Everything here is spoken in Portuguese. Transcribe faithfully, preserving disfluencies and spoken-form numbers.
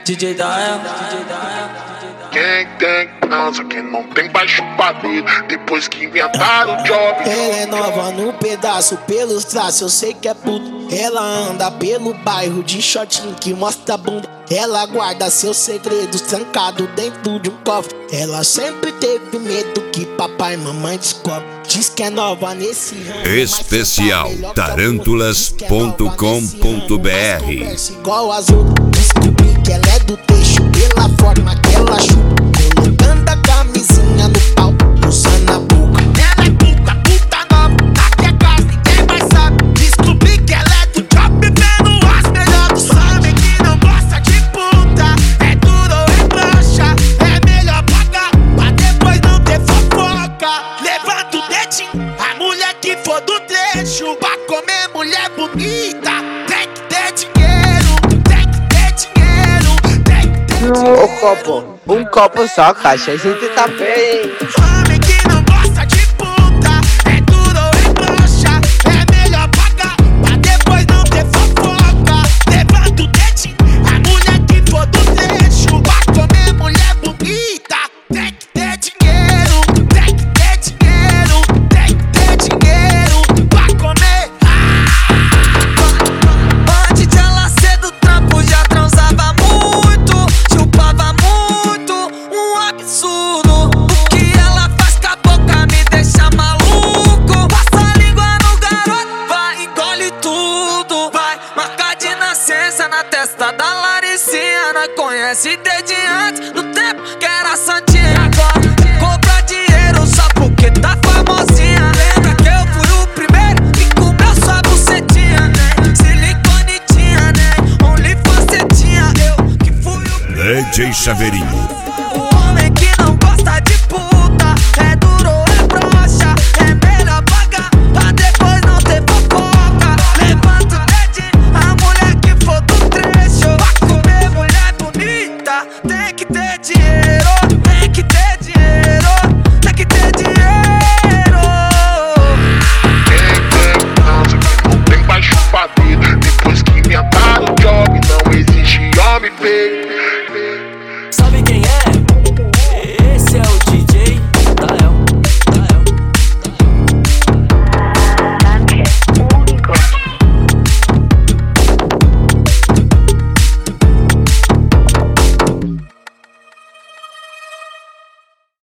D J Dael, D J Dael. Quem tem casa, quem não tem baixo padrão. Depois que inventaram o job. Ela é nova no pedaço, pelos traços, eu sei que é puto. Ela anda pelo bairro de shortinho que mostra a bunda. Ela guarda seus segredos trancado dentro de um cofre. Ela sempre teve medo que papai e mamãe descobre. Diz que é nova nesse ramo. Especial tarântulas ponto com ponto br. Igual as outras. Descobri que ela é do teixo pela forma que ela chupa. Colocando a camisinha no pau, usando a boca. Ela é puta, puta nova. Aqui é casa, ninguém mais sabe. Descobri que ela é do job, vendo as melhores do sabem que não gosta de puta. É duro ou é broxa, é melhor pagar pra depois não ter fofoca. Levanta o dedinho, a mulher que for do trecho. Pra comer mulher bonita, tem que ter dinheiro, tem que ter dinheiro, tem que ter dinheiro. Ô copo, um copo só, caixa, a gente tá bem. Homem que não gosta de puta, é duro ou é broxa, é melhor pagar pra depois não ter fofoca. Levanta o dedinho, a mulher que for do trecho. Pra comer mulher bonita, tem que ter dinheiro, tem que ter dinheiro, tem que ter dinheiro pra comer. Antes de ela ser do trampo já transava muito, chupava muito, um absurdo. O que ela faz com a boca me deixa maluco. Passa a língua no garoto, vai, engole tudo. Vai, marca de nascença na testa da Laricinha. Nós conhece desde antes, no tempo que era santinha. Agora cobra dinheiro só porque tá famosinha. Lembra que eu fui o primeiro que comeu sua bucetinha, né? Silicone tinha, né? Only você tinha, eu que fui o primeiro. D J Chaveirinho,